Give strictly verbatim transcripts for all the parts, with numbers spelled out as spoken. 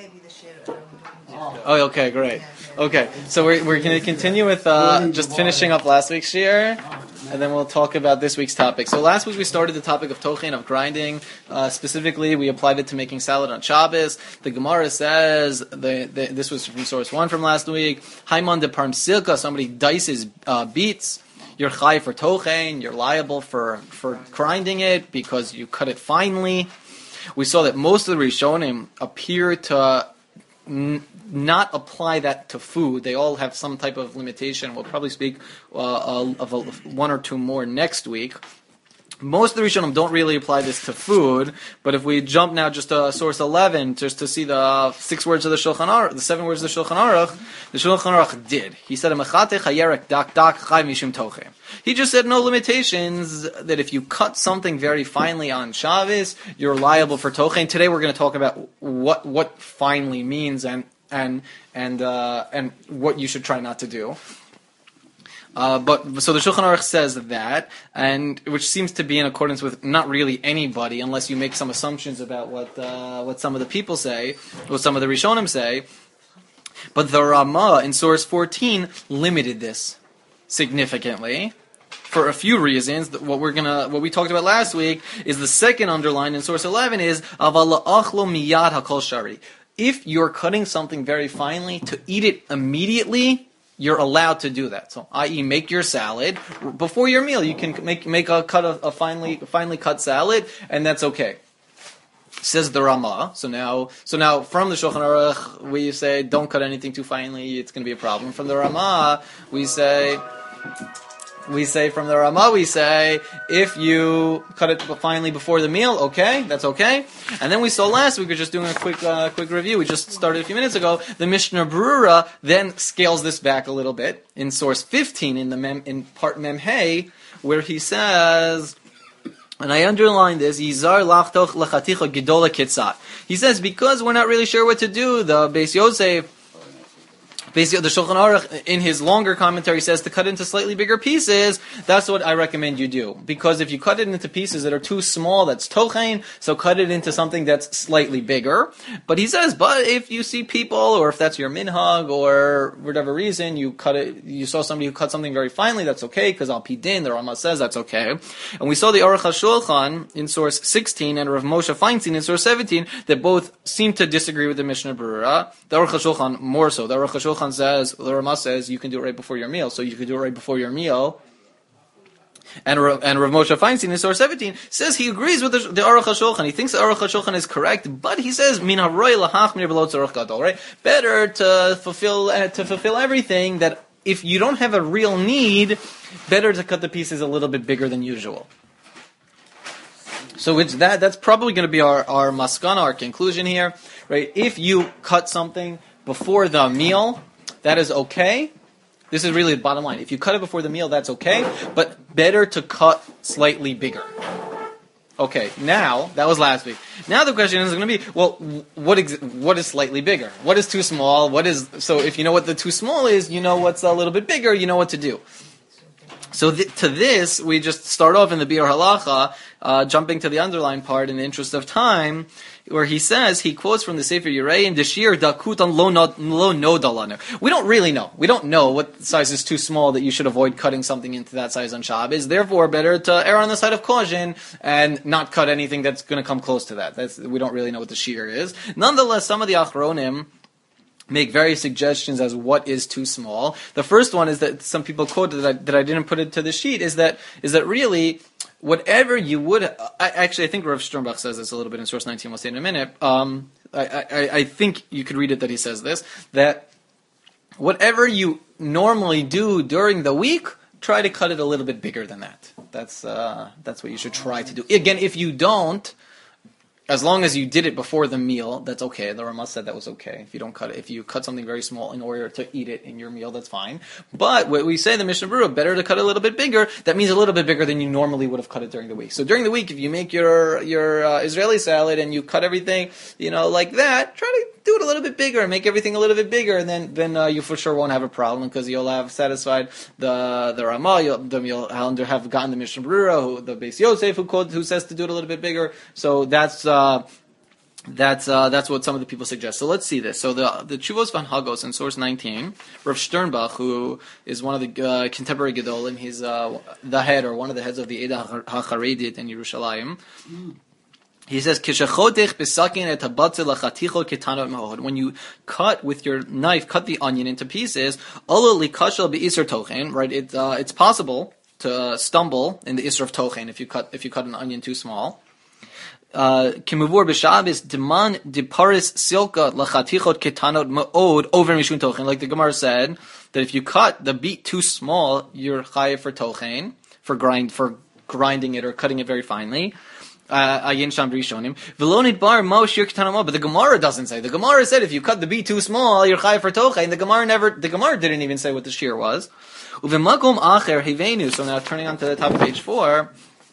maybe the share. I don't know. Oh, okay, great. Okay, so we're we're going to continue with uh, just finishing up last week's share, and then we'll talk about this week's topic. So last week we started the topic of tochen, of grinding. Uh, specifically, we applied it to making salad on Shabbos. The Gemara says, the, the, this was from source one from last week, Haiman de Parmsilka, somebody dices uh, beets. You're chai for tochen, you're liable for, for grinding it because you cut it finely. We saw that most of the Rishonim appear to n- not apply that to food. They all have some type of limitation. We'll probably speak uh, uh, of a, one or two more next week. Most of the Rishonim don't really apply this to food, but if we jump now just to source eleven, just to see the six words of the Shulchan Aruch, the seven words of the Shulchan Aruch, the Shulchan Aruch did. He said, "Mechatech hayerek dak dak chai mishum tochem." He just said no limitations, that if you cut something very finely on Shabbos, you're liable for tochen. Today we're going to talk about what what finely means and and and uh, and what you should try not to do. Uh, but so the Shulchan Aruch says that, and which seems to be in accordance with not really anybody, unless you make some assumptions about what uh, what some of the people say, what some of the Rishonim say. But the Ramah in source fourteen limited this significantly for a few reasons. What we're gonna, what we talked about last week is the second underline in source eleven is aval la'achlo miyad hakol shari. If you're cutting something very finely, to eat it immediately, you're allowed to do that. So, that is, make your salad before your meal. You can make make a cut a, a finely finely cut salad, and that's okay. Says the Ramah. So now, so now from the Shulchan Aruch, we say don't cut anything too finely. It's going to be a problem. From the Ramah, we say. We say from the Ramah, we say, if you cut it finely before the meal, okay, that's okay. And then we saw last week, we were just doing a quick uh, quick review, we just started a few minutes ago, the Mishnah Berurah then scales this back a little bit in source fifteen, in the mem, in part Mem Hey, where he says, and I underline this, Yizar lachtoch lechaticha gedola kitzat. He says, because we're not really sure what to do, the Beis Yosef, Basically, the Shulchan Aruch, in his longer commentary, says to cut into slightly bigger pieces. That's what I recommend you do. Because if you cut it into pieces that are too small, that's tochen, so cut it into something that's slightly bigger. But he says, but if you see people, or if that's your minhag, or whatever reason, you cut it, you saw somebody who cut something very finely, that's okay, because al pi din, the Rama says that's okay. And we saw the Aruch HaShulchan in source sixteen, and Rav Moshe Feinstein in source seventeen, that both seem to disagree with the Mishnah Berurah. The Aruch HaShulchan more so. The Aruch HaShulchan says, the Ramah says, you can do it right before your meal, so you can do it right before your meal. And and Rav Moshe Feinstein in source seventeen says he agrees with the, the Aruch HaShulchan. He thinks the Aruch HaShulchan is correct, but he says min haroy lahachmir below tzarich gadol. Right, better to fulfill uh, to fulfill everything. That if you don't have a real need, better to cut the pieces a little bit bigger than usual. So it's that. That's probably going to be our our maskana, our conclusion here. Right, if you cut something before the meal, that is okay. This is really the bottom line. If you cut it before the meal, that's okay, but better to cut slightly bigger. Okay, now, that was last week. Now the question is going to be, well, what ex- what is slightly bigger? What is too small? What is, so if you know what the too small is, you know what's a little bit bigger, you know what to do. So th- to this, we just start off in the Biur Halacha, uh, jumping to the underlined part in the interest of time, where he says, he quotes from the Sefer Yerei, Deshir dakutan lo nodalanu. We don't really know. We don't know what size is too small that you should avoid cutting something into that size on Shabbos. Therefore, better to err on the side of caution and not cut anything that's going to come close to that. That's, we don't really know what the shear is. Nonetheless, some of the Achronim make various suggestions as what is too small. The first one is that some people quoted that I, that I didn't put it to the sheet is that is that really whatever you would I, actually I think Rav Sternbach says this a little bit in source nineteen. We'll say in a minute. Um, I, I, I think you could read it that he says this, that whatever you normally do during the week, try to cut it a little bit bigger than that. That's uh, that's what you should try to do. Again, if you don't, as long as you did it before the meal, that's okay. The Ramah said that was okay. If you don't cut it, if you cut something very small in order to eat it in your meal, that's fine. But what we say, the Mishnah Berurah, better to cut it a little bit bigger. That means a little bit bigger than you normally would have cut it during the week. So during the week, if you make your your uh, Israeli salad and you cut everything, you know, like that, try to do it a little bit bigger and make everything a little bit bigger, and then then uh, you for sure won't have a problem because you'll have satisfied the the Ramah. You'll, you'll have gotten the Mishnah Berurah, who, the Beis Yosef who, who says to do it a little bit bigger. So that's. Uh, That's uh, that's what some of the people suggest. So let's see this. So the the Chuvos Van Hagos in source nineteen, Rav Sternbach, who is one of the uh, contemporary Gedolim, he's uh, the head or one of the heads of the Eda HaCharedit in Yerushalayim. He says, when you cut with your knife, cut the onion into pieces, right? It, uh, it's possible to stumble in the isser of tochen if you cut if you cut an onion too small. Kimuvur b'Shabbos deman diparis silka lachatichot ketanot ma'od over mishun tochen. Like the Gemara said, that if you cut the beet too small, you're chayav for tochen, for grind for grinding it or cutting it very finely. Ayin sham b'rishonim v'lonid bar ma'oshir ketanot. But the Gemara doesn't say. The Gemara said if you cut the beet too small, you're chayav for tochen. The Gemara never. The Gemara didn't even say what the shear was. Uvemakom acher hivenu. So now turning on to the top of page four,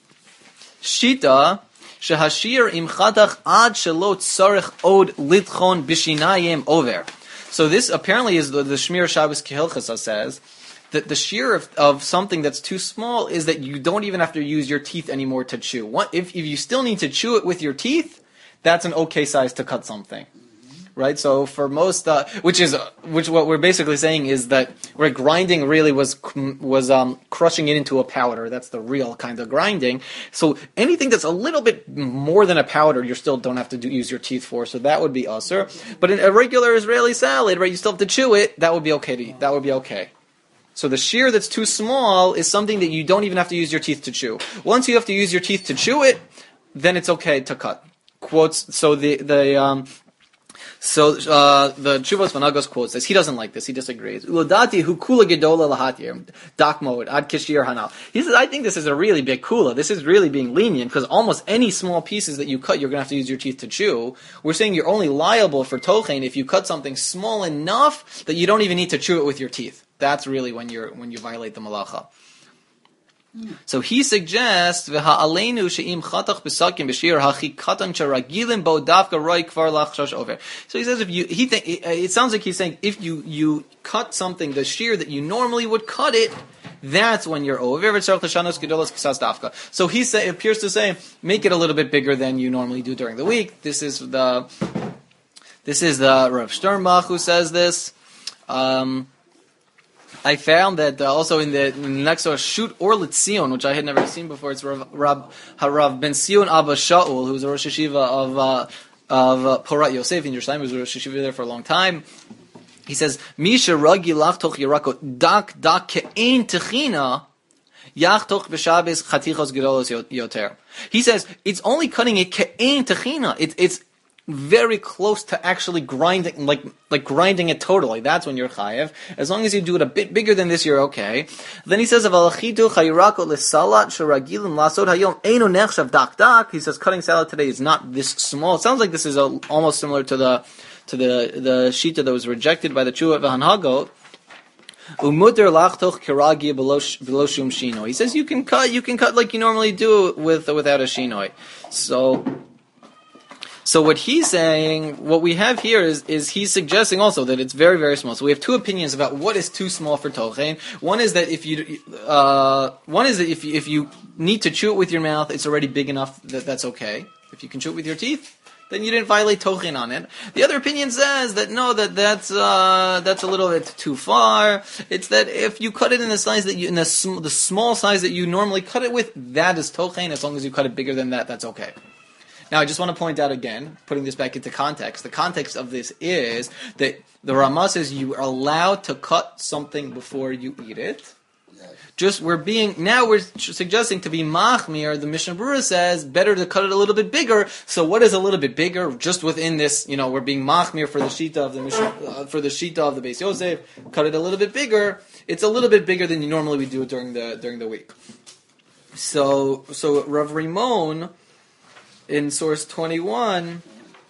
shita. Shehashir im chadach ad shelo tzarech od litchon bishinayim over. So this apparently is the, the Shmir Shabbos Kehilchasa says that the shear of, of something that's too small is that you don't even have to use your teeth anymore to chew. What, if, if you still need to chew it with your teeth, that's an okay size to cut something. Right, so for most, uh, which is, uh, which what we're basically saying is that where grinding really was was um, crushing it into a powder. That's the real kind of grinding. So anything that's a little bit more than a powder, you still don't have to do, use your teeth for. So that would be usher. But in a regular Israeli salad, right, you still have to chew it. That would be okay to eat. That would be okay. So the shear that's too small is something that you don't even have to use your teeth to chew. Once you have to use your teeth to chew it, then it's okay to cut. Quotes. So the the um. So uh, the Chuvos Van Hagos quotes this. He doesn't like this. He disagrees. Ulodati hu kula gedola lahatir dakmod ad kishir hanal. He says, I think this is a really big kula. This is really being lenient because almost any small pieces that you cut, you're going to have to use your teeth to chew. We're saying you're only liable for tochen if you cut something small enough that you don't even need to chew it with your teeth. That's really when you're when you violate the malacha. So he suggests v'ha'aleinu she'im chatach b'sakim b'shir hachi katan sharagilim bo davka roi kvar lachshash over. So he says if you he think it sounds like he's saying if you you cut something the shear that you normally would cut it, that's when you're over. So he say appears to say make it a little bit bigger than you normally do during the week. This is the this is the Rav Sternbach who says this. Um, I found that uh, also in the, in the next one, Shoot or Litzion, which I had never seen before. It's Rav, Rav Harav Ben Sion Abba Shaul, who's a Rosh Hashiva of uh, of uh, Porat Yosef in Yerushalayim. He was a Rosh Hashiva there for a long time. He says, "Misha ragi lachtoch yirakot dak dak ke'ein techina yachtoch b'shabes chatichos gedolos yoter." He says it's only cutting it ke'ein techina. It's it's very close to actually grinding, like like grinding it totally. That's when you're chayev. As long as you do it a bit bigger than this, you're okay. Then he says, "Avalachidu chayirako lesalat sharagilim lasod hayom eino nechshav dak dak." He says, cutting salad today is not this small. It sounds like this is a, almost similar to the to the the shita that was rejected by the Chuvot Van Hagos. Umuter lachtoch kiragi below shum shinoi. He says you can cut, you can cut like you normally do with without a shinoi. So. So what he's saying, what we have here is, is he's suggesting also that it's very, very small. So we have two opinions about what is too small for tochen. One is that if you, uh, one is that if you, if you need to chew it with your mouth, it's already big enough that that's okay. If you can chew it with your teeth, then you didn't violate tochen on it. The other opinion says that no, that that's, uh, that's a little bit too far. It's that if you cut it in the size that you, in the, sm- the small size that you normally cut it with, that is tochen. As long as you cut it bigger than that, that's okay. Now, I just want to point out again, putting this back into context, the context of this is that the Ramah says you are allowed to cut something before you eat it. Just, we're being, now we're suggesting to be machmir, the Mishnah Berurah says, better to cut it a little bit bigger. So what is a little bit bigger? Just within this, you know, we're being machmir for the shita of the Mishnah, uh, for the shita of the Beis Yosef, cut it a little bit bigger. It's a little bit bigger than you normally would do it during the, during the week. So, so Rav Rimon, in source twenty-one,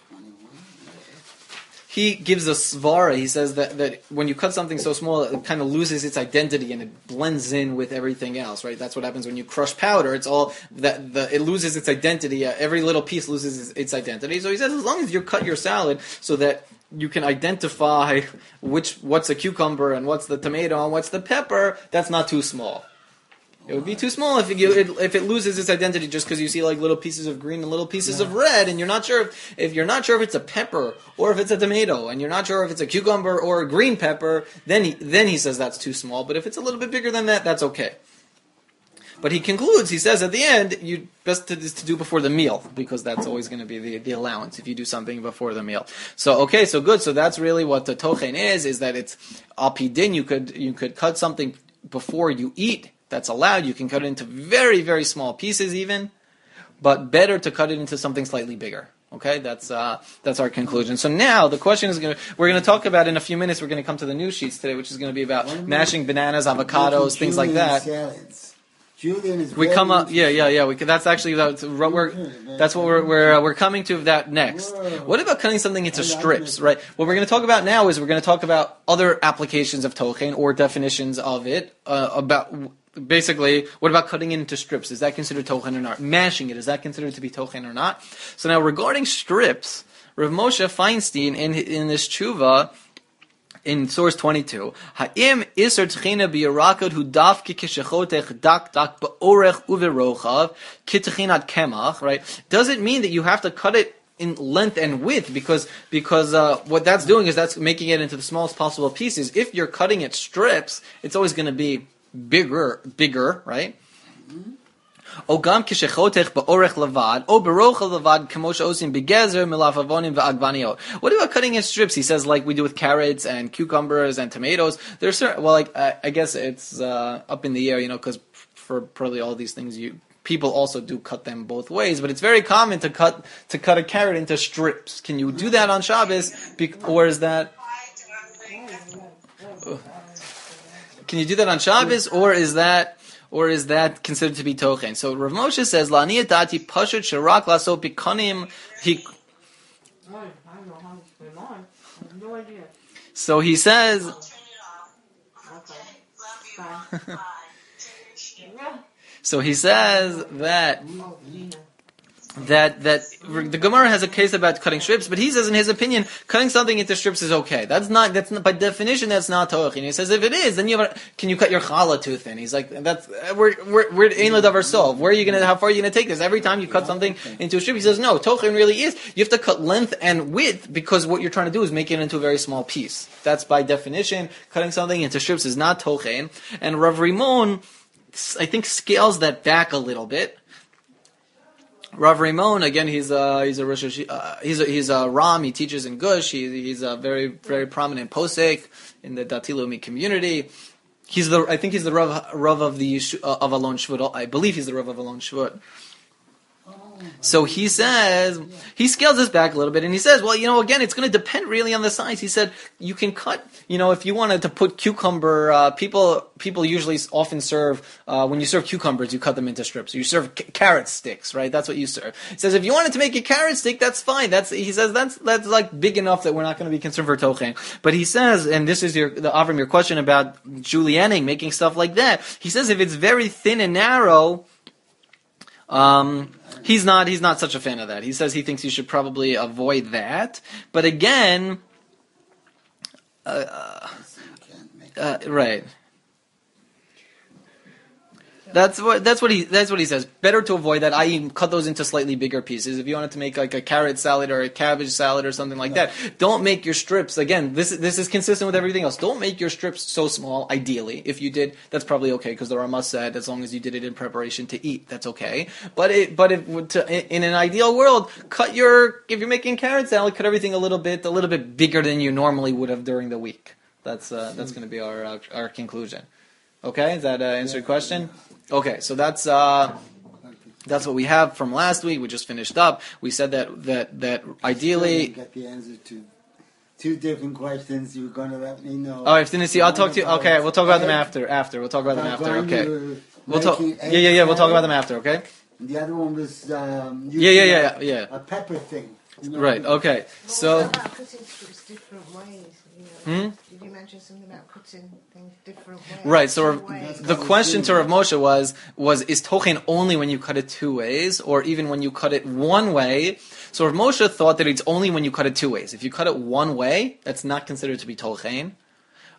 he gives a svara. He says that, that when you cut something so small, it kind of loses its identity and it blends in with everything else, right? That's what happens when you crush powder. It's all that the, it loses its identity. Uh, every little piece loses its, its identity. So he says, as long as you cut your salad so that you can identify which what's a cucumber and what's the tomato and what's the pepper, that's not too small. It would be too small if it, if it loses its identity just because you see like little pieces of green and little pieces Yeah. of red, and you're not sure if, if you're not sure if it's a pepper or if it's a tomato, and you're not sure if it's a cucumber or a green pepper. Then he then he says that's too small. But if it's a little bit bigger than that, that's okay. But he concludes. He says at the end, you best to, is to do before the meal because that's always going to be the, the allowance if you do something before the meal. So okay, so good. So that's really what the tochen is. Is that it's alpidin. You could you could cut something before you eat. That's allowed. You can cut it into very, very small pieces even, but better to cut it into something slightly bigger. Okay, that's uh, that's our conclusion. So now the question is going to, we're going to talk about in a few minutes, we're going to come to the news sheets today, which is going to be about mashing bananas, avocados, things like that. Salads. Julian is We very come up, yeah, interested. yeah, yeah. We could, that's actually that's, we're, that's what we're we're, uh, we're coming to that next. Whoa. What about cutting something into I like strips, it. right? What we're going to talk about now is we're going to talk about other applications of tochen or definitions of it. Uh, about basically, what about cutting it into strips? Is that considered tochen or not? Mashing it, is that considered to be tochen or not? So now regarding strips, Rav Moshe Feinstein in in this tshuva. In source twenty-two, Ha'im iser tchina biyarakad hu dafki kishachotech dak dak ba'orech uverochav kitchinat kemach, right? Does it mean that you have to cut it in length and width? Because because uh, what that's doing is that's making it into the smallest possible pieces. If you're cutting it strips, it's always going to be bigger, bigger, right? O gam kishechotech ba'orech lavad, o berocha lavad kemosha osim begezer milafavonim va'agvaniot. What about cutting in strips? He says like we do with carrots and cucumbers and tomatoes. There's certain, well, like I, I guess it's uh, up in the air, you know, because for probably all these things you people also do cut them both ways. But it's very common to cut to cut a carrot into strips. Can you do that on Shabbos, Be- or is that? Can you do that on Shabbos, or is that? Or is that considered to be tochen? So Rav Moshe says, "La'ani dati pashut sherak laso bikonim." He. No idea. So he says. Okay. So he says that. That that the Gemara has a case about cutting strips, but he says in his opinion, cutting something into strips is okay. That's not that's not, by definition that's not tochen. He says if it is, then you have a, can you cut your challah too thin? He's like that's we're we're we're ein l'davar sov. Where are you gonna how far are you gonna take this? Every time you cut something into a strip, he says no. Tochen really is you have to cut length and width because what you're trying to do is make it into a very small piece. That's by definition cutting something into strips is not tochen. And Rav Rimon, I think, scales that back a little bit. Rav Rimon, again, he's a he's a Rosh Hashi- uh, he's a he's a Ram. He teaches in Gush. He, he's a very very prominent posek in the Dati Leumi community. He's the I think he's the Rav, Rav of the Yeshu- uh, of Alon Shvut. I believe he's the Rav of Alon Shvut. So he says, he scales this back a little bit, and he says, well, you know, again, it's going to depend really on the size. He said, you can cut, you know, if you wanted to put cucumber, uh, people people usually often serve, uh, when you serve cucumbers, you cut them into strips. You serve c- carrot sticks, right? That's what you serve. He says, if you wanted to make a carrot stick, that's fine. That's He says, that's that's like big enough that we're not going to be concerned for tochen. But he says, and this is your the Avram, your question about julienning, making stuff like that. He says, if it's very thin and narrow, um... He's not. He's not such a fan of that. He says he thinks you should probably avoid that. But again, uh, uh, right. That's what that's what he that's what he says. Better to avoid that. that is, cut those into slightly bigger pieces. If you wanted to make like a carrot salad or a cabbage salad or something like that, don't make your strips. Again, this this is consistent with everything else. Don't make your strips so small. Ideally, if you did, that's probably okay because the Rama said as long as you did it in preparation to eat, that's okay. But it but if to, in an ideal world, cut your if you're making carrot salad, cut everything a little bit a little bit bigger than you normally would have during the week. That's uh, that's going to be our, our our conclusion. Okay, does that uh, answer your question? Okay, so that's uh, that's what we have from last week. We just finished up. We said that that that ideally. You got the answer to two different questions. You were going to let me know. Oh, if didn't see, I'll talk to you. Okay, we'll talk about them after. After we'll talk about them after. Okay, we'll talk. Yeah, yeah, yeah. We'll talk about them after. Okay. And the other one was um, Yeah, yeah, yeah, yeah. a pepper thing. You know? Right. Okay. So. What about cutting strips different ways? You know? Hmm? Did you mention something about cutting things different ways? Right, so Two Rav- ways. the question to Rav Moshe was, was is tochen only when you cut it two ways, or even when you cut it one way? So Rav Moshe thought that it's only when you cut it two ways. If you cut it one way, that's not considered to be tochen.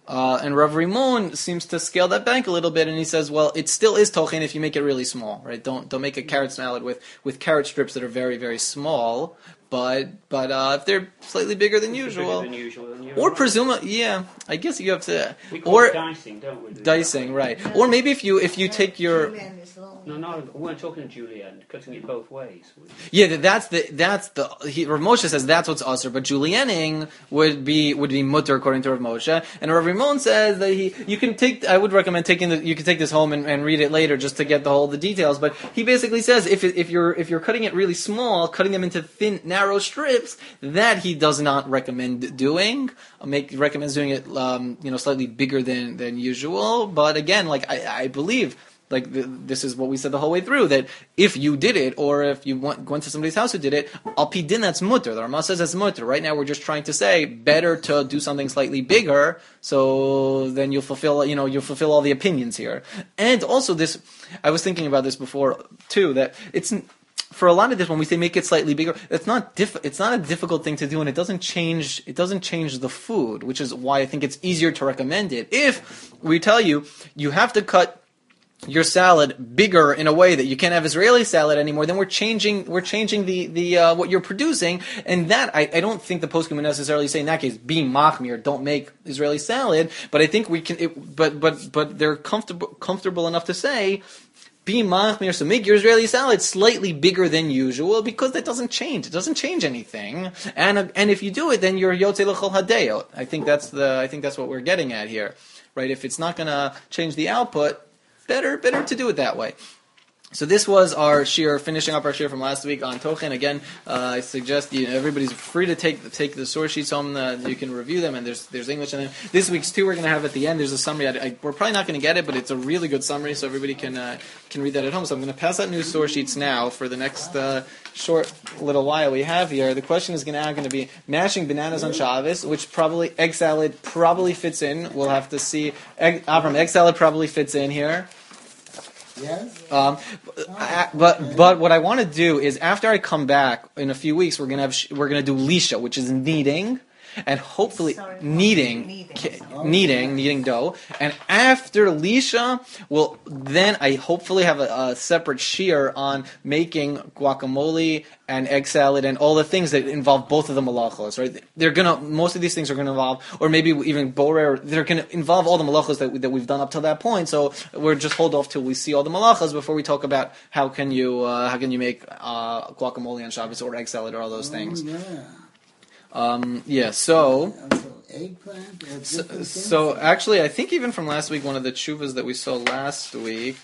Uh, and Rav Rimon seems to scale that back a little bit, and he says, well, it still is tochen if you make it really small, right? Don't don't make a carrot salad with, with carrot strips that are very, very small, but but uh, if they're slightly bigger than Bigger usual, than usual, then you're or right. presumably, yeah, I guess you have to, We call or it dicing, don't we? dicing, right? Or maybe if you if you take your Julienne is long. No, no, we weren't talking to Julienne, cutting it both ways. Yeah, th- that's the that's the he, Rav Moshe says that's what's usher, but julienning would be would be mutter according to Rav Moshe, and Rav Rimon says that he you can take I would recommend taking the you can take this home and, and read it later just to get the whole the details. But he basically says if it, if you're if you're cutting it really small, cutting them into thin narrow strips, that he does not recommend doing. Make recommends doing it um, you know slightly bigger than than usual. But again, like I, I believe. Like the, this is what we said the whole way through, that if you did it, or if you went, went to somebody's house who did it, al pi din that's mutter. The Rama says that's mutter. Right now we're just trying to say better to do something slightly bigger, so then you'll fulfill, you know, you'll fulfill all the opinions here. And also this, I was thinking about this before too, that it's for a lot of this when we say make it slightly bigger, it's not diff, it's not a difficult thing to do, and it doesn't change it doesn't change the food, which is why I think it's easier to recommend it. If we tell you you have to cut your salad bigger in a way that you can't have Israeli salad anymore, then we're changing we're changing the the uh, what you're producing, and that I, I don't think the poskim would necessarily say in that case be machmir, don't make Israeli salad, but I think we can it, but but but they're comfortable comfortable enough to say be machmir, so make your Israeli salad slightly bigger than usual, because that doesn't change. It doesn't change anything. And uh, and if you do it, then you're yotzei l'chol hadeo. I think that's the I think that's what we're getting at here, right? If it's not going to change the output, better better to do it that way. So this was our shir, finishing up our shir from last week on Tochen. Again, uh, I suggest you know, everybody's free to take take the source sheets home. Uh, you can review them, and there's there's English in them. This week's too, we're going to have at the end. There's a summary. I, I, we're probably not going to get it, but it's a really good summary, so everybody can uh, can read that at home. So I'm going to pass out new source sheets now for the next uh, short little while we have here. The question is going to going to be mashing bananas on Shabbos, which probably egg salad probably fits in. We'll have to see. Egg, Avram, egg salad probably fits in here. Yes. Um, I, but but what I want to do is after I come back in a few weeks, we're gonna have sh- we're gonna do lisha, which is kneading, and hopefully Sorry, kneading, kneading. ki- kneading, kneading dough. And after lisha, well, then I hopefully have a, a separate shear on making guacamole and egg salad and all the things that involve both of the malachos. Right? They're gonna most of these things are gonna involve, or maybe even borer. They're gonna involve all the malachos that we, that we've done up till that point. So we're just hold off till we see all the malachos before we talk about how can you uh, how can you make uh, guacamole on Shabbos or egg salad or all those things. Oh, yeah. Um, yeah, so, Also, eggplant. or so, different so things. actually, I think even from last week, one of the tshuvas that we saw last week,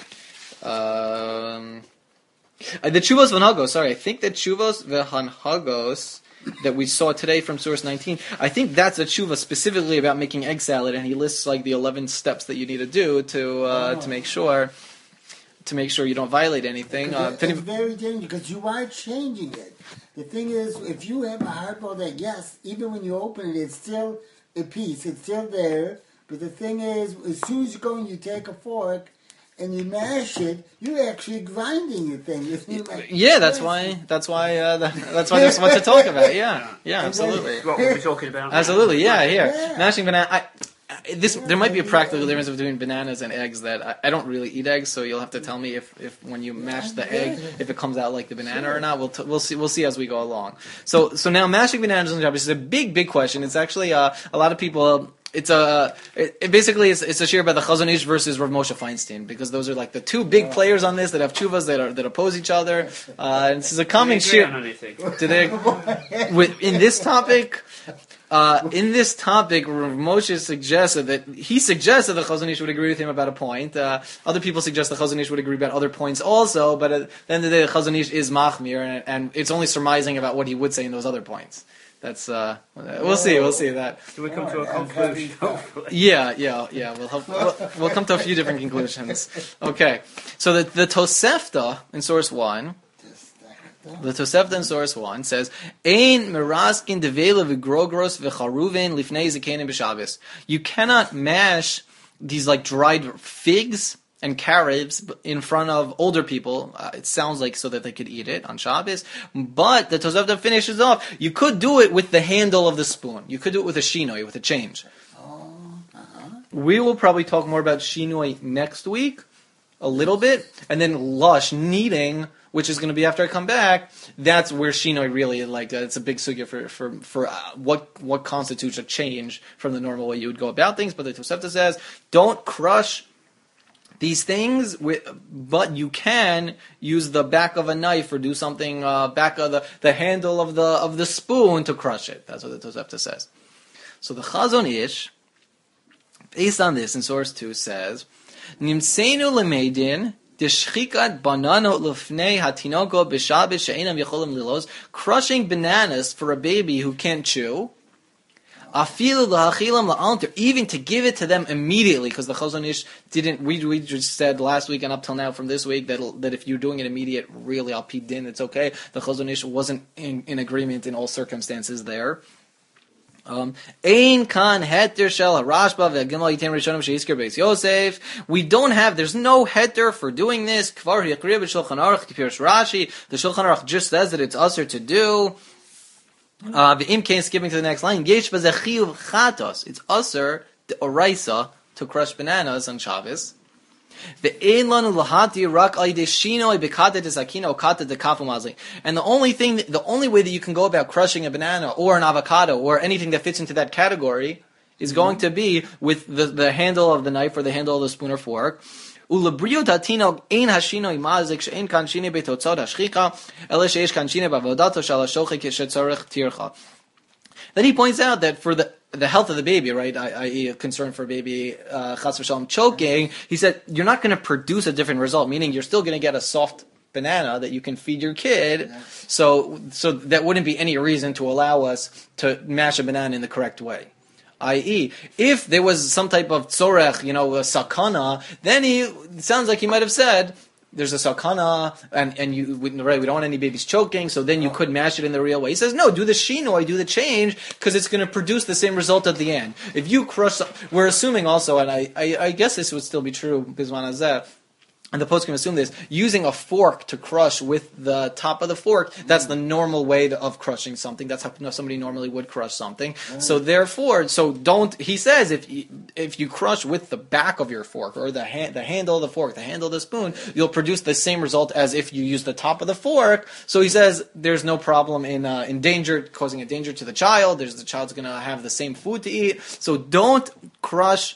um, uh, the tshuvos v'hanhagos, sorry, I think the tshuvos v'hanhagos that we saw today from source nineteen, I think that's a tshuva specifically about making egg salad, and he lists like the eleven steps that you need to do to uh, Oh. to make sure to make sure you don't violate anything. Uh, It's very dangerous because you are changing it. The thing is, if you have a hard-boiled egg, yes, even when you open it, it's still a piece. It's still there. But the thing is, as soon as you go and you take a fork and you mash it, you're actually grinding the thing. It's like- yeah, that's why. That's why. Uh, that, that's why there's what to talk about. Yeah, yeah, And then- absolutely. What were we talking about? Absolutely, yeah, here. Yeah. Mashing banana. I, I- this there might be a practical difference between bananas and eggs that I, I don't really eat eggs, so you'll have to tell me if, if when you mash the egg, if it comes out like the banana or not. We'll t- we'll see we'll see as we go along. So so now mashing bananas on Shabbos is a big big question. It's actually uh, a lot of people. It's a it, it basically it's, it's a shir by the Chazon Ish versus Rav Moshe Feinstein, because those are like the two big players on this that have tshuvas that are that oppose each other. Uh, and this is a common Did they agree shir. on anything? Do they with in this topic? Uh, in this topic, Rav Moshe suggested that he suggested the Chazon Ish would agree with him about a point. Uh, other people suggest the Chazon Ish would agree about other points also, but at the end of the day, the Chazon Ish is machmir, and, and it's only surmising about what he would say in those other points. That's uh, we'll see, we'll see that. Do we come to a conclusion? Hopefully. Yeah, yeah, yeah. We'll, help, we'll we'll come to a few different conclusions. Okay, so the the Tosefta in source one. The Tosefta in source one says, "Ein meraskin devela v'grogros v'charuven lifnei zakenim b'Shabbos." You cannot mash these like dried figs and carobs in front of older people. Uh, it sounds like so that they could eat it on Shabbos. But the Tosefta finishes off. You could do it with the handle of the spoon. You could do it with a shinoi, with a change. Oh, We will probably talk more about shinoi next week, a little bit, and then lush, kneading, which is going to be after I come back. That's where shinoi really, like, uh, it's a big sugya for for for uh, what what constitutes a change from the normal way you would go about things. But the Tosefta says, don't crush these things, with, but you can use the back of a knife or do something uh, back of the, the handle of the of the spoon to crush it. That's what the Tosefta says. So the Chazon Ish, based on this in source two, says, Nimseinu lemeidin deshchikat banano lufnei hatinoko b'shabes she'enam yecholim lilos, crushing bananas for a baby who can't chew. Afilu lahachilam la'alter, even to give it to them immediately, because the Chazon Ish didn't. We we just said last week and up till now from this week that that if you're doing it immediate, really al pi din, it's okay. The Chazon Ish wasn't in, in agreement in all circumstances there. Um, Ein kan heter shel harashba ve'gimel yitem rishonim sheizker beis Yosef. We don't have. There's no heter for doing this. Kvar yakriv b'shulchan aruch k'pirush Rashi. The Shulchan Aruch just says that it's usher to do. Uh, V'im kain, skipping to the next line, yesh b'zeh chiyuv chatos. It's usher the oraisa to crush bananas on Shabbos. Ve'ein lanu lahati rak al yidei shinoi b'kata desakina o kata dekafu mazli. And the only thing, the only way that you can go about crushing a banana or an avocado or anything that fits into that category is going to be with the, the handle of the knife or the handle of the spoon or fork. Ulabriut hatino ein hashinoi mazik she'ein kan shinoi betotzot hashchicha ele she'esh kan shinoi b'avodato shal hashochik she'tzorech tircha. Then he points out that for the the health of the baby, right, that is concern for baby uh, chas v'shalom choking, he said you're not going to produce a different result, meaning you're still going to get a soft banana that you can feed your kid. So, so that wouldn't be any reason to allow us to mash a banana in the correct way. that is, if there was some type of tzorech, you know, a sakana, then he it sounds like he might have said, there's a sakana, and, and you, right, we don't want any babies choking, so then you could mash it in the real way. He says, no, do the shinoi, do the change, because it's going to produce the same result at the end. If you crush, we're assuming also, and I, I, I guess this would still be true, Bizman Hazeh, and the post can assume this, using a fork to crush with the top of the fork, that's the normal way to, of crushing something. That's how somebody normally would crush something. Mm. So therefore, so don't, he says, if you, if you crush with the back of your fork, or the ha- the handle of the fork, the handle of the spoon, you'll produce the same result as if you use the top of the fork. So he says, there's no problem in, uh, in danger, causing a danger to the child. There's, the child's gonna have the same food to eat. So don't crush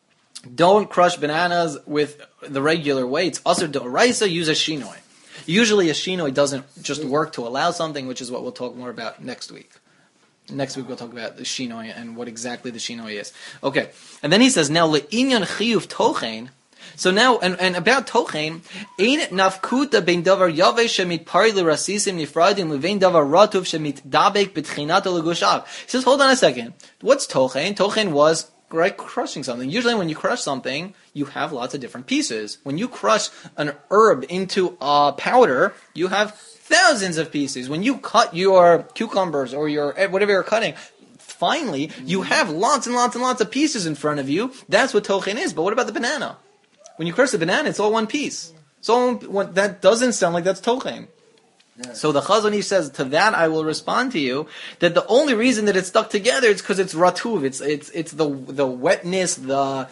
Don't crush bananas with the regular way. It's asur d'oraisa, use a shinoi. Usually a shinoi doesn't just work to allow something, which is what we'll talk more about next week. Next week we'll talk about the shinoi and what exactly the shinoi is. Okay. And then he says, now, le'inyan chiyuv tochein. So now, and, and about tochein, ein nafkuta ben davar yaveh shemit pari l'rasisim nifradim levein davar ratuv shemit dabek betchinato l'gushav. He says, hold on a second. What's tochein? Tochein was right, crushing something. Usually when you crush something, you have lots of different pieces. When you crush an herb into a powder, you have thousands of pieces. When you cut your cucumbers or your whatever you're cutting, finally, you have lots and lots and lots of pieces in front of you. That's what tochen is. But what about the banana? When you crush the banana, it's all one piece. So that doesn't sound like that's tochen. Yeah. So the Chazon Ish says, to that I will respond to you, that the only reason that it's stuck together is because it's ratuv, it's it's it's the the wetness, the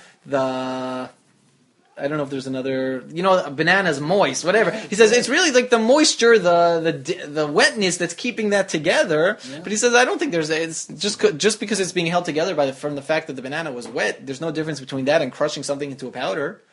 the I don't know if there's another, you know, a banana's moist, whatever. He says it's really like the moisture, the the the wetness that's keeping that together. Yeah. But he says I don't think there's a, it's just just because it's being held together by the, from the fact that the banana was wet. There's no difference between that and crushing something into a powder.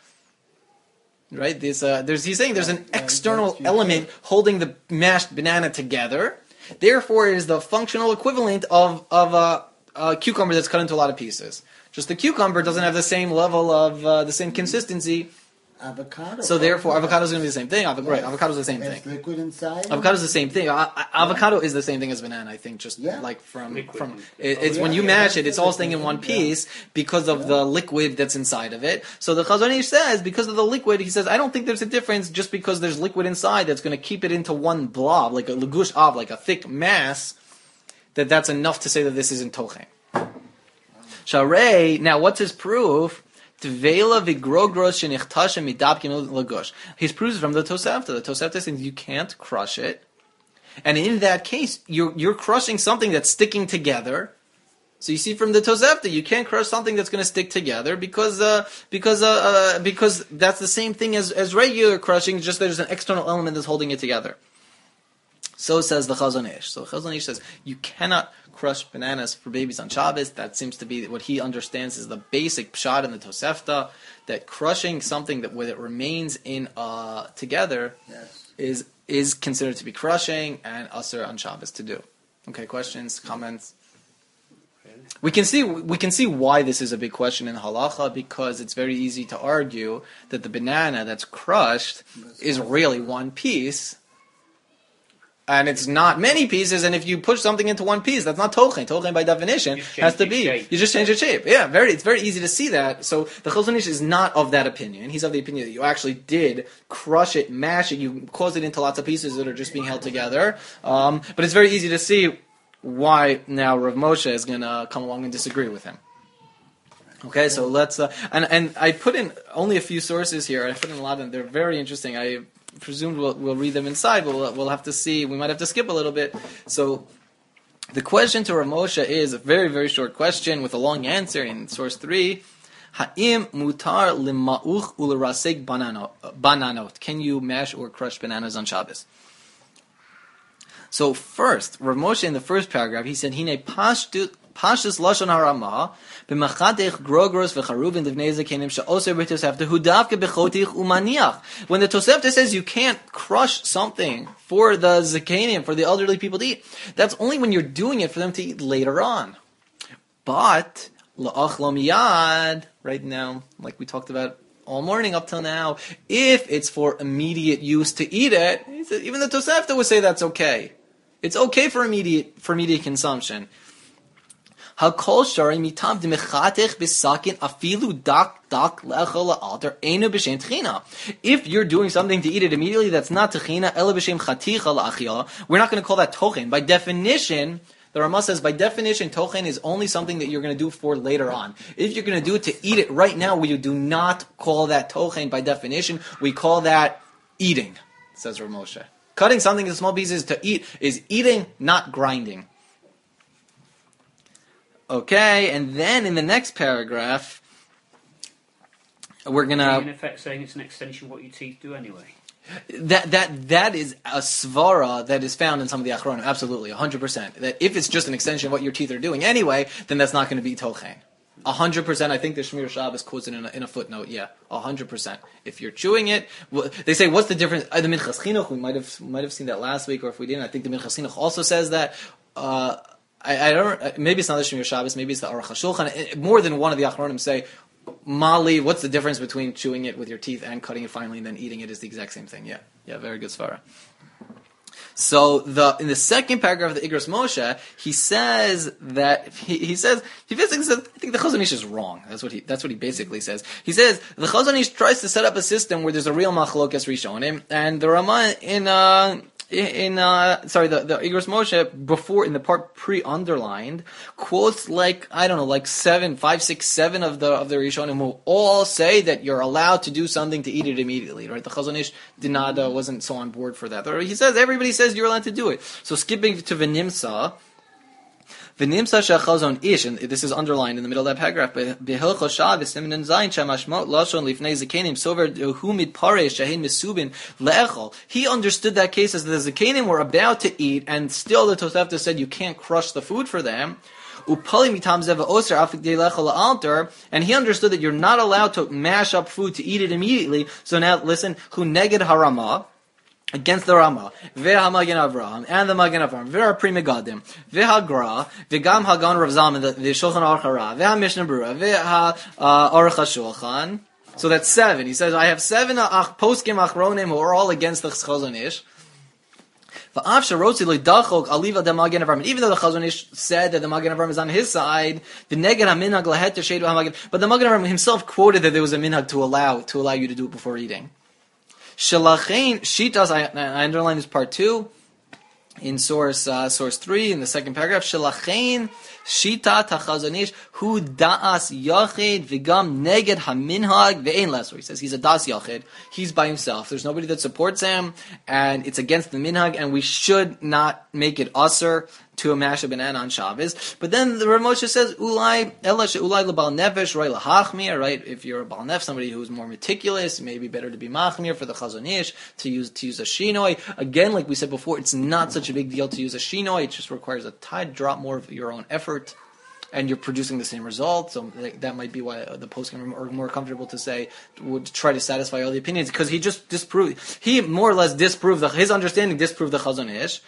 Right? There's, uh, there's, he's saying there's an external element holding the mashed banana together. Therefore, it is the functional equivalent of, of a, a cucumber that's cut into a lot of pieces. Just the cucumber doesn't have the same level of, uh, the same consistency. Avocado. So therefore, avocado is going to be the same thing. Avo- yes. Right, avocado is the same it's thing. Liquid inside. Avocado is the same thing. A- a- avocado yeah. is the same thing as banana. I think just yeah. like from liquid. from it, it's oh, yeah, when you yeah, mash it, it's all staying in one piece yeah. because of yeah. the liquid that's inside of it. So the Chazon Ish says because of the liquid, he says I don't think there's a difference just because there's liquid inside that's going to keep it into one blob, like a legush av, like a thick mass. That that's enough to say that this isn't tochen. Sharei. Now, what's his proof? Tvela v'grogros shenichtashem midapkim lagush. His proof is from the Tosefta. The Tosefta says you can't crush it, and in that case, you're you're crushing something that's sticking together. So you see from the Tosefta, you can't crush something that's going to stick together because uh, because uh, uh, because that's the same thing as, as regular crushing, just there's an external element that's holding it together. So says the Chazon Ish. So Chazon Ish says you cannot crush bananas for babies on Shabbos. That seems to be what he understands is the basic pshat in the Tosefta, that crushing something that when it remains in uh, together Yes. is is considered to be crushing and usher on Shabbos to do. Okay, questions, comments? We can see we can see why this is a big question in halacha, because it's very easy to argue that the banana that's crushed is really one piece, and it's not many pieces. And if you push something into one piece, that's not tochen. Tochen by definition has to be shape. you just change its shape. Yeah, very. It's very easy to see that. So the Chazon Ish is not of that opinion. He's of the opinion that you actually did crush it, mash it, you cause it into lots of pieces that are just being held together. Um, but it's very easy to see why now Rav Moshe is going to come along and disagree with him. Okay, so let's uh, and and I put in only a few sources here. I put in a lot, and they're very interesting. I presumed we'll we'll read them inside, but we'll we'll have to see. We might have to skip a little bit. So the question to Rav Moshe is a very very short question with a long answer in source three. Ha'im mutar lima'uch ulerasek bananot. Can you mash or crush bananas on Shabbos? So first, Rav Moshe in the first paragraph, he said, "Hine pashtus lashon harama b'machatech grogros v'charuvin livnei zakenim she'oser b'tosefta hudavke b'chotich umaniach." When the Tosefta says you can't crush something for the zakenim, for the elderly people to eat, that's only when you're doing it for them to eat later on. But la'ach lo miyad, right now, like we talked about all morning up till now, if it's for immediate use to eat it, even the Tosefta would say that's okay. It's okay for immediate for immediate consumption. Hakol shari mitav demechatech b'sakin afilu dak dak lechol alter enu b'shem tchina. If you're doing something to eat it immediately, that's not tchina ela b'shem chaticha la'achila. We're not going to call that tochen. By definition, the Ramah says, by definition, tochen is only something that you're going to do for later on. If you're going to do it to eat it right now, we do not call that tochen by definition. We call that eating, says Rav Moshe. Cutting something into small pieces to eat is eating, not grinding. Okay, and then in the next paragraph, we're going Are you in to... effect saying it's an extension of what your teeth do anyway? That that that is a svara that is found in some of the achronim, absolutely, one hundred percent. That if it's just an extension of what your teeth are doing anyway, then that's not going to be tochen. one hundred percent. I think the Shmir Shabbos quotes it in a, in a footnote. Yeah, one hundred percent. If you're chewing it, well, they say, what's the difference? Uh, the Minchas Chinuch, we might have might have seen that last week, or if we didn't, I think the Minchas Chinuch also says that. Uh, I, I don't. Maybe it's not the Shmir Shabbos. Maybe it's the Aruch HaShulchan. More than one of the achronim say, Mali, what's the difference between chewing it with your teeth and cutting it finely and then eating it is the exact same thing. Yeah, yeah, very good svara. So the in the second paragraph of the Igros Moshe, he says that he, he says he basically says, I think the Chazon Ish is wrong. That's what he that's what he basically says. He says the Chazon Ish tries to set up a system where there's a real machlokas rishonim, and the Ramah in uh in uh sorry the the Igros Moshe before in the part pre-underlined quotes like I don't know like seven five six seven of the of the Rishonim who all say that you're allowed to do something to eat it immediately, right? The Chazon Ish did not uh, wasn't so on board for that. Or he says everybody says you're allowed to do it. So skipping to V'nimsa, V'nimsa she'chazon ish, and this is underlined in the middle of that paragraph. Behilchos Shabbos siman zayin shamashmot lashon lifnei zakenim sover hu mitparei shehin misubin le'echol. He understood that case as the zakenim were about to eat, and still the Tosefta said you can't crush the food for them. Upali mitam zeva oser afik de lechol alter, and he understood that you're not allowed to mash up food to eat it immediately. So now listen, hu neged harama. Against the Rama, Veha Magen Avraham, and the Magen Avraham, Veha Pri Megadim, Veha Gra, Vegam Hagan Rav Zalman, the Shulchan Aruch Hara, Veha Mishnah Berurah, Veha Aruch HaShulchan. So that's seven. He says, I have seven poskim achronim who are all against the Chazon Ish. Even though the Chazon Ish said that the Magen Avraham is on his side, but the Magen Avraham himself quoted that there was a minhag to allow to allow you to do it before eating. Shalachain shitas. I, I underline this part two in source uh, source three in the second paragraph. Shalachain shita tachazon ish hu daas yachid v'gam neged haminhag ve'ein lesor. He says he's a das yachid. He's by himself. There's nobody that supports him, and it's against the minhag. And we should not make it usher to mash a banana on Shabbos. But then the Rav Moshe says, Ulai, Ela she'ulai lebal nefesh, roi lahachmir, right? If you're a bal nef, somebody who's more meticulous, maybe better to be machmir for the Chazon Ish, to use, to use a shinoi. Again, like we said before, it's not such a big deal to use a shinoi, it just requires a tiny drop more of your own effort. And you're producing the same result, so that might be why the poskim are more comfortable to say, would try to satisfy all the opinions, because he just disproved, he more or less disproved, the, his understanding disproved the Chazon Ish.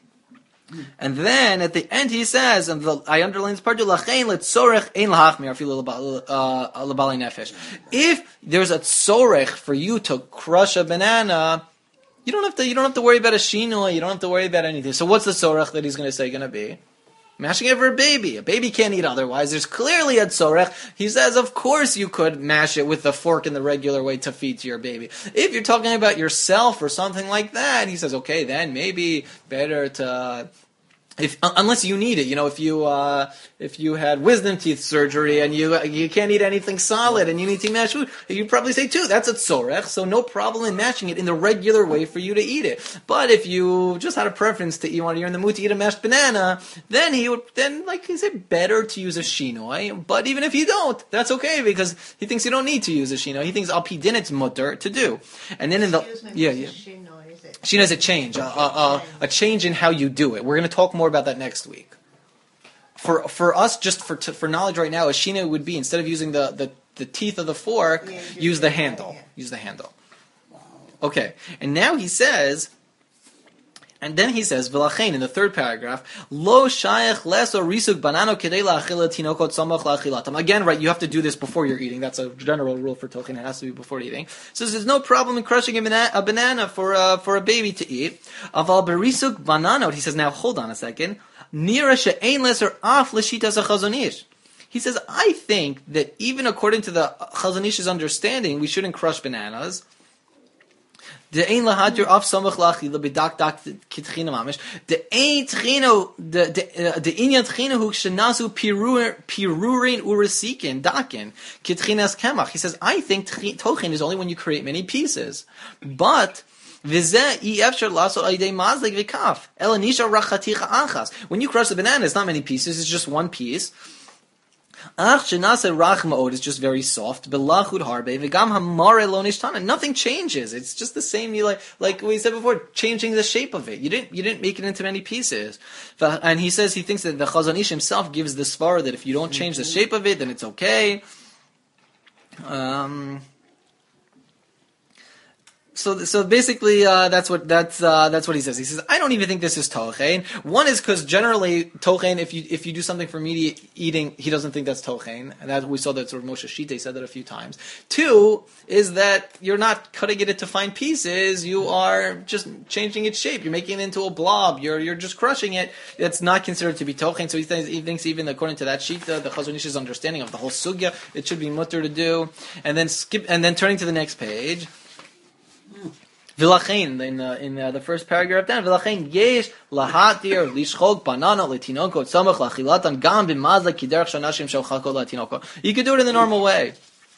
And then at the end he says, and the, I underline this part, "Lachein letzorech ein lahachmir afilu lebalei nefesh." If there's a tzorech for you to crush a banana, you don't have to. You don't have to worry about a shinoi. You don't have to worry about anything. So what's the tzorech that he's going to say going to be? Mashing it for a baby. A baby can't eat otherwise. There's clearly a tzorech. He says, of course you could mash it with the fork in the regular way to feed to your baby. If you're talking about yourself or something like that, he says, okay, then maybe better to... If, unless you need it, you know, if you uh, if you had wisdom teeth surgery and you you can't eat anything solid and you need to mash food, you'd probably say too, that's a tzorech, so no problem in mashing it in the regular way for you to eat it. But if you just had a preference to eat, you're in the mood to eat a mashed banana, then he would, then like he said, better to use a shinoi. But even if you don't, that's okay because he thinks you don't need to use a shinoi. He thinks al pi din it's mutter to do. And then in the Excuse me, yeah Missus yeah. Shino, is it? Shina is a change, a, a, a, a change in how you do it. We're going to talk more about that next week. For for us, just for for knowledge right now, a Shina would be, instead of using the, the, the teeth of the fork, Yeah, you use do the it, handle. yeah. Use the handle. Okay, and now he says, and then he says, V'lachein, in the third paragraph, Lo shayach leso risuk banano kedei la'achila tinokot samach la'achilatam. Again, right, you have to do this before you're eating. That's a general rule for Tochin. It has to be before eating. So there's no problem in crushing a banana, a banana for, uh, for a baby to eat. Aval berisuk bananot, he says, now hold on a second. Nira she'ein leser af l'shitas ha'chazon ish. He says, I think that even according to the Chazon Ish's understanding, we shouldn't crush bananas. The ein lahatir af samach lachi lebedak dak kitchina mamish. The ein tchino the the the inyan tchino hu shenasu pirur pirurin urasikin dakin kitchinas kemach. He says, I think tochin is only when you create many pieces, but when you crush the banana, it's not many pieces, it's just one piece. It's just very soft. Nothing changes. It's just the same. You like, like we said before, changing the shape of it. You didn't, you didn't make it into many pieces. And he says he thinks that the Chazon Ish himself gives the svara that if you don't change the shape of it, then it's okay. Um. So, so basically, uh, that's what that's uh, that's what he says. He says, I don't even think this is tochein. One is because generally tochein, if you if you do something for immediate eating, he doesn't think that's tochein, and that we saw that sort of Moshe Shite said that a few times. Two is that you're not cutting it into fine pieces; you are just changing its shape. You're making it into a blob. You're you're just crushing it. It's not considered to be tochein. So he thinks, he thinks even according to that Shita, the Chazon Ish's understanding of the whole sugya, it should be mutter to do. And then skip, and then turning to the next page. V'lachein, in uh, in uh, the first paragraph down, v'lachein yesh lahatir lishchok banana letinoko tzamach lachilatan gam b'mazla kiderach shanashim shalchakol latinoko. You could do it in the normal way.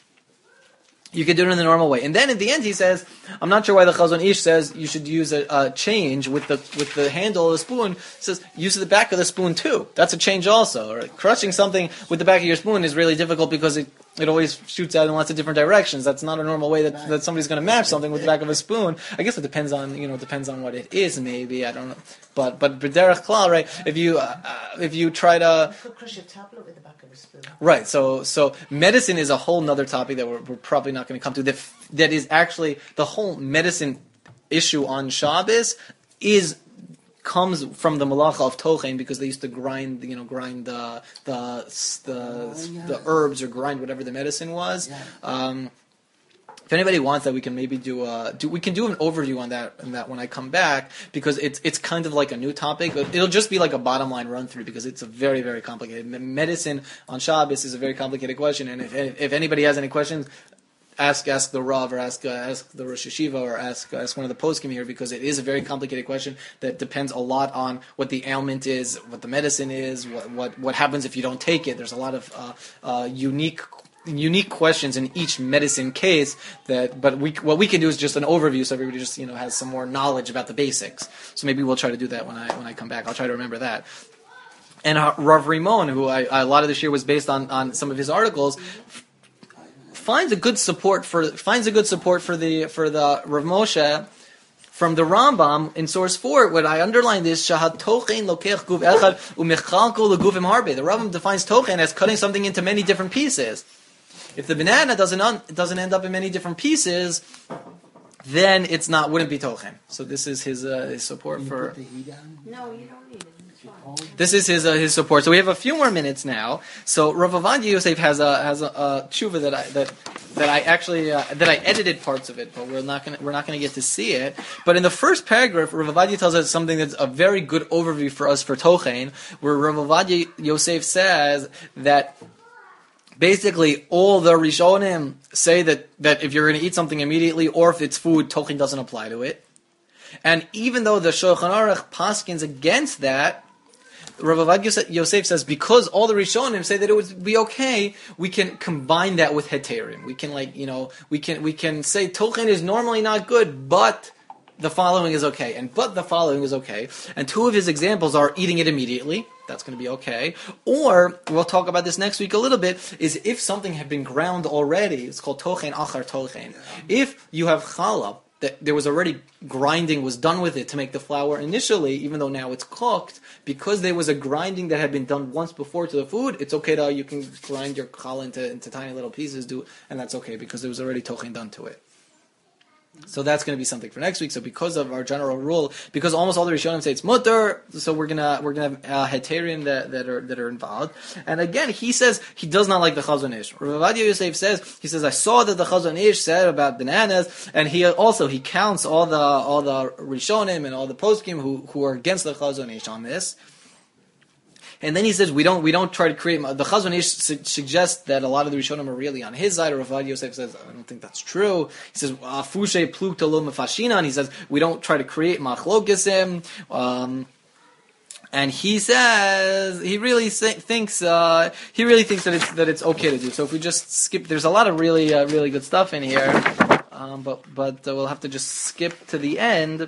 You could do it in the normal way, and then at the end he says, "I'm not sure why the Chazon Ish says you should use a, a change with the with the handle of the spoon." He says use the back of the spoon too. That's a change also. Right? Crushing something with the back of your spoon is really difficult because it it always shoots out in lots of different directions. That's not a normal way that, that somebody's going to mash something with the back of a spoon. I guess it depends on you know it depends on what it is. Maybe I don't know, but but b'derech klal, right? If you uh, if you try to You could crush a tablet with the back of a spoon. right, so so medicine is a whole nother topic that we're, we're probably not going to come to. That that is actually the whole medicine issue on Shabbos is comes from the malacha of tochein because they used to grind, you know, grind the the the, Oh, yeah. the herbs or grind whatever the medicine was. Yeah. Um, if anybody wants that, we can maybe do a do. We can do an overview on that on that when I come back because it's it's kind of like a new topic. It'll just be like a bottom line run through because it's a very very complicated medicine on Shabbos is a very complicated question. And if if anybody has any questions, ask ask the Rav or ask uh, ask the Rosh Yeshiva or ask ask one of the poskim here because it is a very complicated question that depends a lot on what the ailment is, what the medicine is, what what, what happens if you don't take it. There's a lot of uh, uh, unique. unique questions in each medicine case that but we what we can do is just an overview so everybody just you know has some more knowledge about the basics. So maybe we'll try to do that when I when I come back. I'll try to remember that. And Rav Rimon, who I, I, a lot of this year was based on, on some of his articles, f- finds a good support for finds a good support for the for the Rav Moshe from the Rambam in source four. What I underlined is shahat tochen lokech guv echad umechalko leguvim harbe. The Rambam defines tochen as cutting something into many different pieces. If the banana doesn't un, doesn't end up in many different pieces, then it's not wouldn't be tochen. So this is his uh, his support for. No, you don't need it. This is his uh, his support. So we have a few more minutes now. So Rav Avadia Yosef has a has a, a tshuva that I that that I actually uh, that I edited parts of it, but we're not gonna we're not gonna get to see it. But in the first paragraph, Rav Avadia tells us something that's a very good overview for us for tochen, where Rav Avadia Yosef says that basically all the Rishonim say that that if you're going to eat something immediately, or if it's food, tochen doesn't apply to it. And even though the Shulchan Aruch paskins against that, Rav Avadia Yosef says because all the Rishonim say that it would be okay, we can combine that with heterim. We can like you know we can we can say tochen is normally not good, but the following is okay, and but the following is okay. And two of his examples are eating it immediately. That's going to be okay. Or we'll talk about this next week a little bit. Is if something had been ground already, it's called tochen achar tochen. If you have challah, that there was already grinding was done with it to make the flour initially, even though now it's cooked, because there was a grinding that had been done once before to the food, it's okay to, you can grind your challah into, into tiny little pieces, do, and that's okay, because there was already tochen done to it. So that's going to be something for next week. So because of our general rule, because almost all the Rishonim say it's mutter, so we're gonna we're gonna have uh, heterim that, that are that are involved. And again, he says he does not like the Chazon Ish. Rav Avadia Yosef says he says I saw that the Chazon Ish said about bananas, and he also he counts all the all the Rishonim and all the poskim who who are against the Chazon Ish on this. And then he says we don't we don't try to create. The Chazon Ish su- suggests that a lot of the Rishonim are really on his side. Or Rav Avadia Yosef says I don't think that's true. He says Fushe pluk talum mefashinan. He says we don't try to create machlokesim. Um, and he says he really th- thinks uh, he really thinks that it's that it's okay to do. So if we just skip, there's a lot of really uh, really good stuff in here. Um, but but uh, we'll have to just skip to the end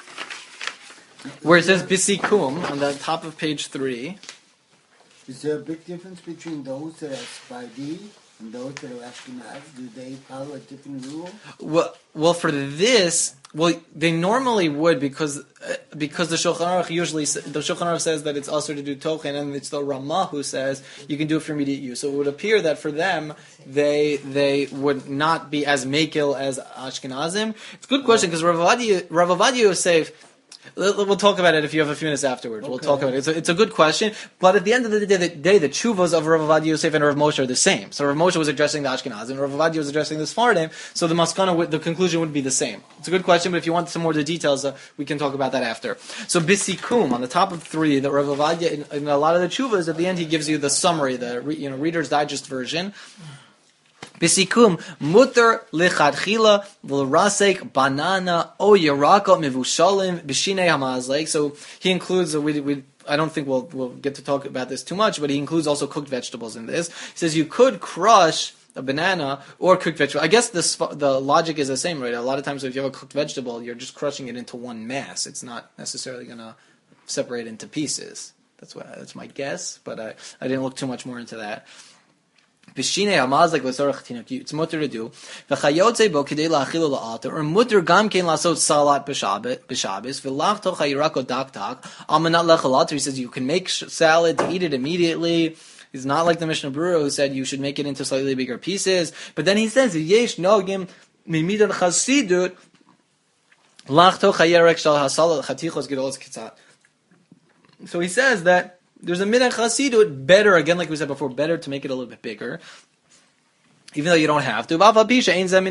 where it says bisikum on the top of page three. Is there a big difference between those that are Sephardi and those that are Ashkenaz? Do they follow a different rule? Well, well, for this, well, they normally would because uh, because the Shulchan Aruch usually the Shulchan Aruch says that it's also to do tochen, and it's the Ramah who says you can do it for immediate use. So it would appear that for them they they would not be as makil as Ashkenazim. It's a good question because Rav Avadia Rav Avadia Yosef. We'll talk about it if you have a few minutes afterwards. Okay. We'll talk about it. It's a, it's a good question, but at the end of the day, the, day, the tshuvas of Rav Avadia Yosef and Rav Moshe are the same. So Rav Moshe was addressing the Ashkenaz, and Rav Avadia was addressing the Sfardim. So the maskana, the conclusion would be the same. It's a good question, but if you want some more of the details, uh, we can talk about that after. So bisikum on the top of three, the Rav Avadia in, in a lot of the tshuvas at the end he gives you the summary, the you know Reader's Digest version. Bisikum muter lichatchila v'rasek banana o yeraka mivushalim b'shinei hamazleik. So he includes uh, we we. I don't think we'll we'll get to talk about this too much, but he includes also cooked vegetables in this. He says you could crush a banana or cooked vegetable. I guess the the logic is the same, right? A lot of times if you have a cooked vegetable, you're just crushing it into one mass. It's not necessarily going to separate into pieces. That's what that's my guess, but I I didn't look too much more into that. B'shinei hamazlik v'tzorach tinuk. It's mutter to do. V'chayotze bo k'dei la'achilu la'alter. Or mutter gam kein lasot salat b'shabes. V'lach toch ha'yirako dak tak. Amanat lechalater. He says you can make salad to eat it immediately. He's not like the Mishnah Berurah who said you should make it into slightly bigger pieces. But then he says yesh nogim mimidan chasidut lach toch ha'yirek shal hasalat chatichos gedolos kitzat. So he says that there's a minhag chasidut, better, again, like we said before, better to make it a little bit bigger, even though you don't have to. Right, if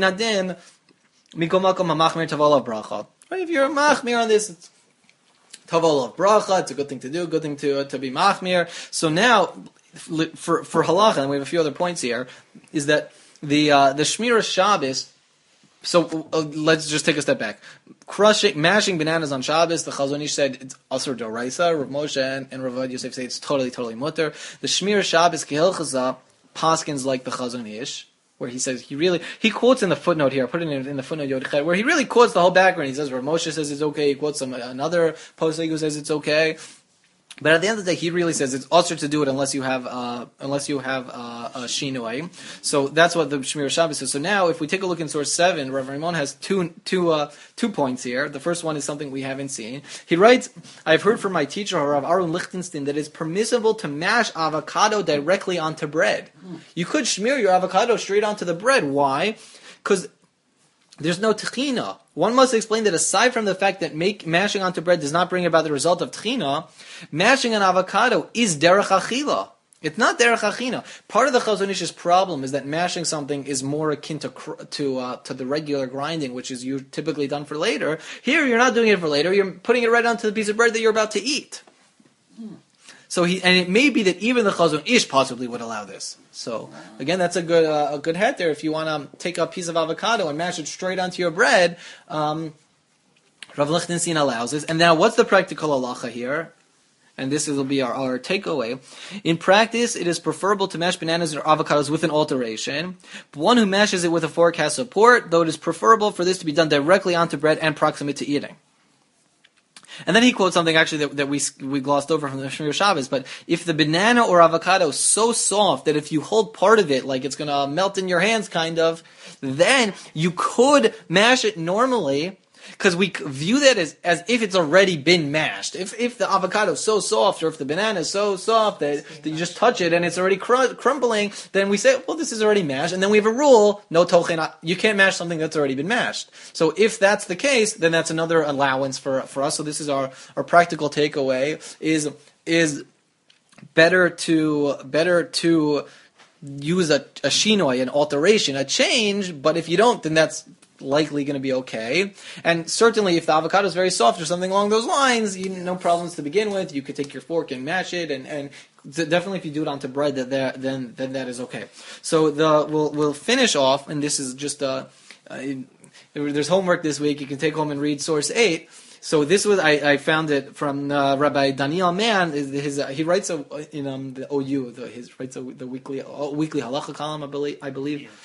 you're machmir on this, it's tavalah of bracha, it's a good thing to do, good thing to uh, to be machmir. So now, for for halacha, and we have a few other points here, is that the uh, the Shmira Shabbos. So uh, let's just take a step back. Crushing, mashing bananas on Shabbos, the Chazon Ish said it's asur d'oraisa. Rav Moshe and, and Rav Avadia Yosef say it's totally, totally mutter. The Shmir Shabbos kehilchaza paskins like the Chazon Ish, where he says he really he quotes in the footnote here. I put it in, in the footnote Yodchet, where he really quotes the whole background. He says Rav Moshe says it's okay. He quotes some another posek who says it's okay. But at the end of the day, he really says it's usher to do it unless you have uh, unless you have uh, a shinoi. So that's what the Shmir Shabbos says. So now, if we take a look in source seven, Rav Rimon has two two uh, two points here. The first one is something we haven't seen. He writes, "I've heard from my teacher Rav Aaron Lichtenstein that it's permissible to mash avocado directly onto bread. You could smear your avocado straight onto the bread. Why? Because there's no tchina. One must explain that aside from the fact that make, mashing onto bread does not bring about the result of tchina, mashing an avocado is derech achila. It's not derech achina. Part of the Chazon Ish's problem is that mashing something is more akin to to uh, to the regular grinding, which is you typically done for later. Here, you're not doing it for later. You're putting it right onto the piece of bread that you're about to eat. Hmm. So he, and it may be that even the Chazon Ish possibly would allow this. So again, that's a good uh, a good head there. If you want to take a piece of avocado and mash it straight onto your bread, um, Rav Lichtenstein allows this. And now, what's the practical halacha here? And this will be our, our takeaway. In practice, it is preferable to mash bananas or avocados with an alteration. But one who mashes it with a fork has support, though it is preferable for this to be done directly onto bread and proximate to eating. And then he quotes something actually that, that we we glossed over from the Shmir Shabbos. But if the banana or avocado is so soft that if you hold part of it, like it's going to melt in your hands kind of, then you could mash it normally, because we view that as, as if it's already been mashed. If if the avocado is so soft, or if the banana is so soft that, that you just touch it and it's already cr- crumbling, then we say, well, this is already mashed. And then we have a rule, no tochen, you can't mash something that's already been mashed. So if that's the case, then that's another allowance for for us. So this is our, our practical takeaway, is is better to better to use a, a shinoi, an alteration, a change, but if you don't, then that's likely going to be okay. And certainly if the avocado is very soft or something along those lines, you no problems to begin with. You could take your fork and mash it, and, and definitely if you do it onto bread, that, that then then that is okay. So the we'll we'll finish off, and this is just a, a there's homework this week. You can take home and read source eight. So this was I, I found it from uh, Rabbi Daniel Mann. His, his uh, he writes a, in um, the O U the, his writes a, the weekly uh, weekly halacha column, I believe. I believe. Yeah.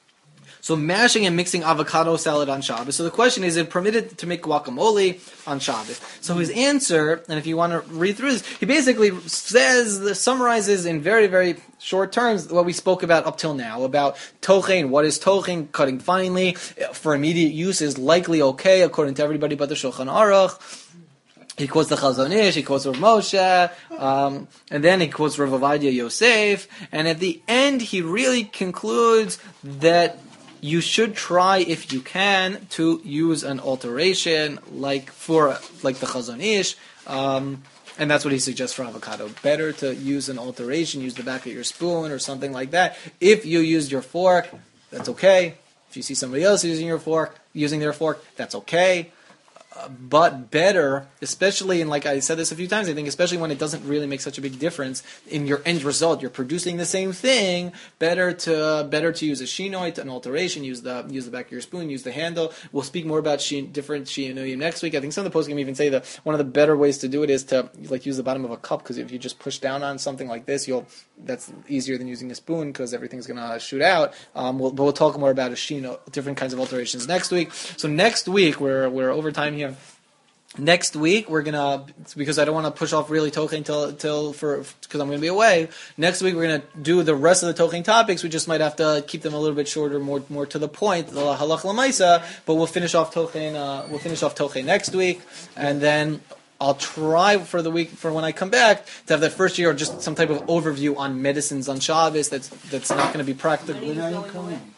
So mashing and mixing avocado salad on Shabbos. So the question is, is it permitted to make guacamole on Shabbos? So his answer, and if you want to read through this, he basically says, summarizes in very, very short terms what we spoke about up till now, about tochen. What is tochen? Cutting finely. For immediate use is likely okay, according to everybody but the Shulchan Aruch. He quotes the Chazon Ish, he quotes Rav Moshe, um, and then he quotes Rav Ovadia Yosef, and at the end he really concludes that you should try, if you can, to use an alteration like for like the Chazon Ish, um, and that's what he suggests for avocado. Better to use an alteration, use the back of your spoon or something like that. If you use your fork, that's okay. If you see somebody else using your fork, using their fork, that's okay. Uh, but better, especially, and like I said this a few times, I think especially when it doesn't really make such a big difference in your end result, you're producing the same thing, better to better to use a shinoit, an alteration, use the use the back of your spoon, use the handle. We'll speak more about shi, different shinoyim next week. I think some of the posts can even say that one of the better ways to do it is to like use the bottom of a cup, because if you just push down on something like this, you'll that's easier than using a spoon because everything's going to shoot out. Um, we'll, but we'll talk more about a shino, different kinds of alterations next week. So next week, we're we're over time here. Next week we're gonna, because I don't want to push off really tochen until until for because I'm gonna be away. Next week we're gonna do the rest of the tochen topics. We just might have to keep them a little bit shorter, more more to the point, the halach lamaisa. But we'll finish off tochen. Uh, we'll finish off tochen next week, and then I'll try for the week for when I come back to have that first year or just some type of overview on medicines on Shabbos. That's that's not going to be practical. When are you coming?